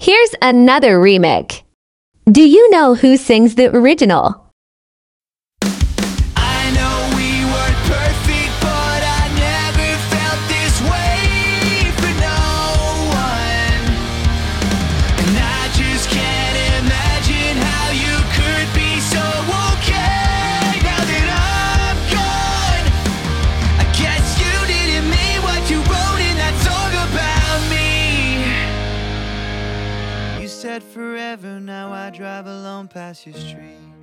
Here's another remake. Do you know who sings the original? I know we weren't perfect, but I never felt this way for no one. And I just can't imagine how you could be so okay now that I'm gone. I guess you didn't mean what you wrote in that song about me. You said forever, now I drive alone past your street.